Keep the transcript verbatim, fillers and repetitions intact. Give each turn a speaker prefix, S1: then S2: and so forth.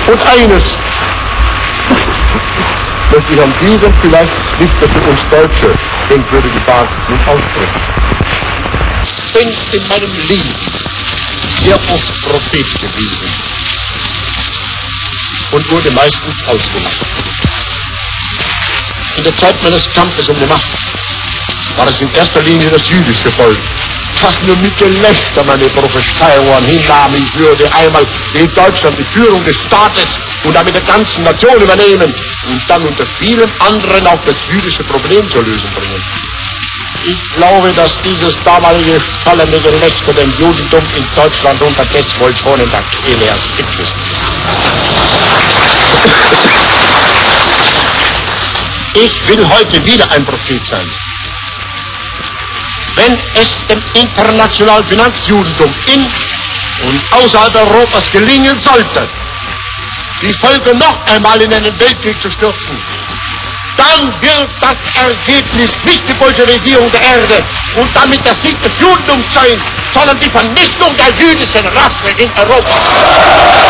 S1: Und eines möchte ich an diesem vielleicht nicht mehr für uns Deutsche denkwürdige Tag nun aussprechen. Ich bin in meinem Leben sehr oft Prophet gewesen und wurde meistens ausgelacht. In der Zeit meines Kampfes um die Macht war es in erster Linie das jüdische Volk, das nur mit Gelächter meine Prophezeiungen hinnahm, ich würde einmal in Deutschland die Führung des Staates und damit der ganzen Nation übernehmen und dann unter vielen anderen auch das jüdische Problem zur Lösung bringen. Ich glaube, dass dieses damalige schallende Gelächter dem Judentum in Deutschland unterdessen wohl schon in der Kehle erstickt ist. Ich will heute wieder ein Prophet sein. Wenn es dem internationalen Finanzjudentum in und außerhalb Europas gelingen sollte, die Völker noch einmal in einen Weltkrieg zu stürzen, dann wird das Ergebnis nicht die Bolschewisierung der Erde und damit der Sieg des Judentums sein, sondern die Vernichtung der jüdischen Rasse in Europa.